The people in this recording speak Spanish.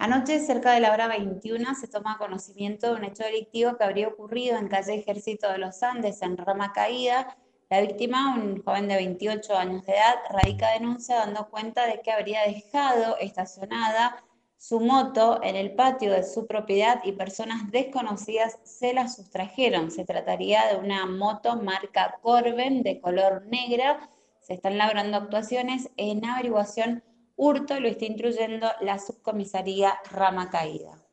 Anoche, cerca de la hora 21, se toma conocimiento de un hecho delictivo que habría ocurrido en calle Ejército de los Andes, en Rama Caída. La víctima, un joven de 28 años de edad, radica denuncia dando cuenta de que habría dejado estacionada su moto en el patio de su propiedad y personas desconocidas se la sustrajeron. Se trataría de una moto marca Corben de color negra. Se están labrando actuaciones en averiguación. Hurto lo está instruyendo la subcomisaría Rama Caída.